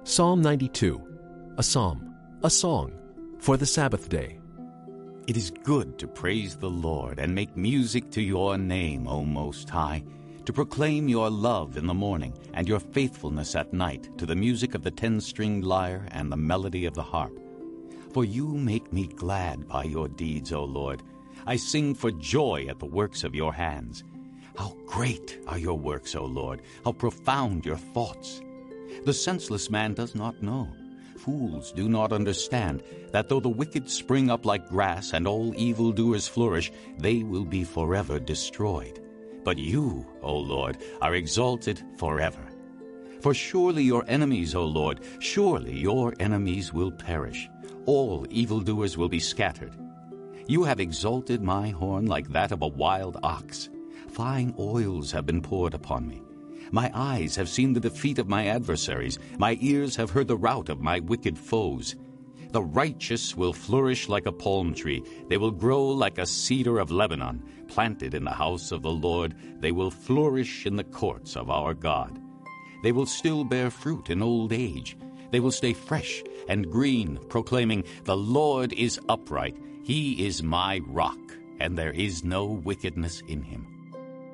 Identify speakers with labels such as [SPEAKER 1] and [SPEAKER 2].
[SPEAKER 1] Psalm 92, a psalm, a song, for the Sabbath day.
[SPEAKER 2] It is good to praise the Lord and make music to your name, O Most High, to proclaim your love in the morning and your faithfulness at night to the music of the 10-stringed lyre and the melody of the harp. For you make me glad by your deeds, O Lord. I sing for joy at the works of your hands. How great are your works, O Lord! How profound your thoughts! The senseless man does not know. Fools do not understand that though the wicked spring up like grass and all evildoers flourish, they will be forever destroyed. But you, O Lord, are exalted forever. For surely your enemies, O Lord, surely your enemies will perish. All evildoers will be scattered. You have exalted my horn like that of a wild ox. Fine oils have been poured upon me. My eyes have seen the defeat of my adversaries. My ears have heard the rout of my wicked foes. The righteous will flourish like a palm tree. They will grow like a cedar of Lebanon. Planted in the house of the Lord, they will flourish in the courts of our God. They will still bear fruit in old age. They will stay fresh and green, proclaiming, "The Lord is upright. He is my rock, and there is no wickedness in him."